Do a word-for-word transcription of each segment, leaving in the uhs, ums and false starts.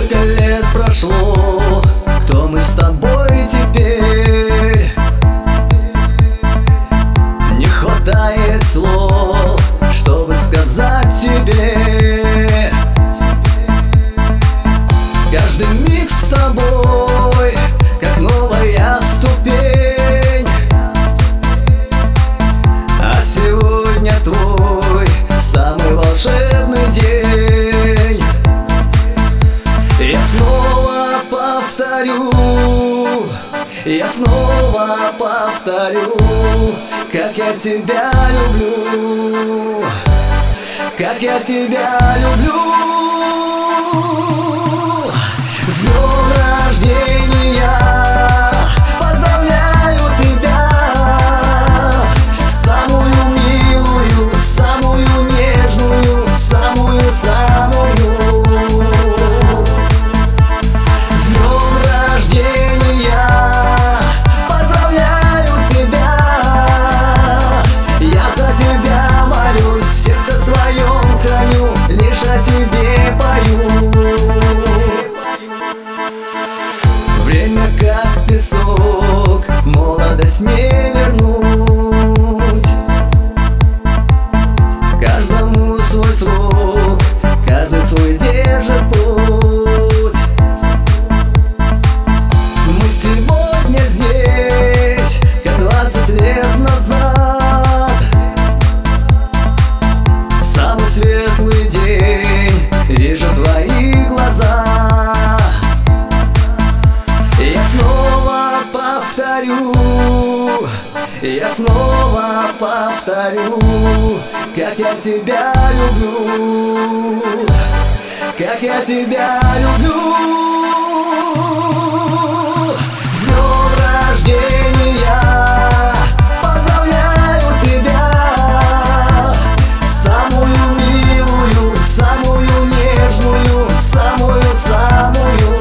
Сколько лет прошло, кто мы с тобой теперь? Не хватает слов, чтобы сказать тебе. Каждый миг с тобой, как новая ступень. А сегодня твой самый волшебный день. Я снова повторю, я снова повторю, как я тебя люблю, как я тебя люблю. С днем рождения! Поздравляю тебя! Самую милую, самую нежную, самую-самую. С днем рождения! Поздравляю тебя! Я за тебя молюсь, в сердце своем храню, лишь о тебе пою. Время как песок, молодость не вернуть. Каждому свой срок, каждый свой держит путь. Мы сегодня здесь, как двадцать лет назад. Самый светлый день, вижу твои глаза. Я снова повторю, я снова повторю, как я тебя люблю, как я тебя люблю. С днем рождения! Поздравляю тебя! Самую милую, самую нежную, самую-самую.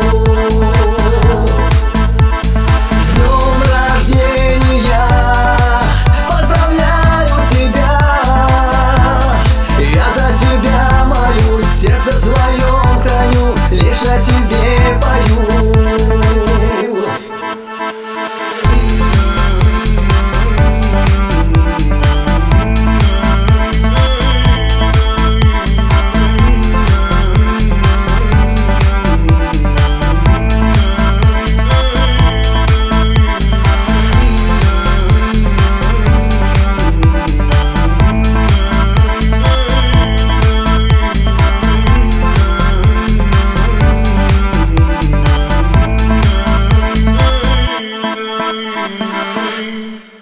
Сердце своем храню, лишь о тебе пою. Bye.